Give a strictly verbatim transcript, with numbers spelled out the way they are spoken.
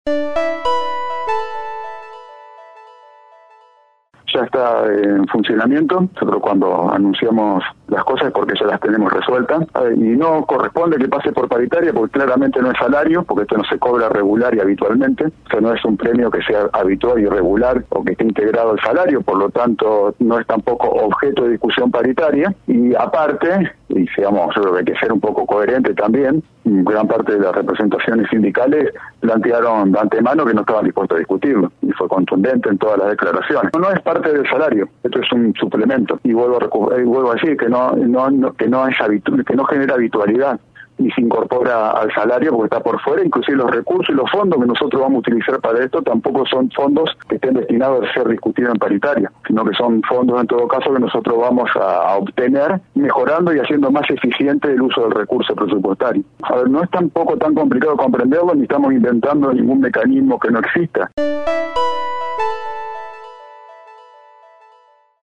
Ya está en funcionamiento. Nosotros cuando anunciamos las cosas es porque ya las tenemos resueltas, y no corresponde que pase por paritaria porque claramente no es salario, porque esto no se cobra regular y habitualmente, o sea, no es un premio que sea habitual y regular o que esté integrado al salario, por lo tanto no es tampoco objeto de discusión paritaria. Y aparte, y digamos, yo creo que hay que ser un poco coherente también, gran parte de las representaciones sindicales plantearon de antemano que no estaban dispuestos a discutirlo, y fue contundente en todas las declaraciones. No es parte del salario, esto es un suplemento, y vuelvo a, y vuelvo a decir que no, no, no, que no es habitu que no genera habitualidad, ni se incorpora al salario porque está por fuera. Inclusive los recursos y los fondos que nosotros vamos a utilizar para esto tampoco son fondos que estén destinados a ser discutidos en paritaria, sino que son fondos en todo caso que nosotros vamos a, a obtener mejorando y haciendo más eficiente el uso del recurso presupuestario. A ver, no es tampoco tan complicado comprenderlo, ni estamos inventando ningún mecanismo que no exista.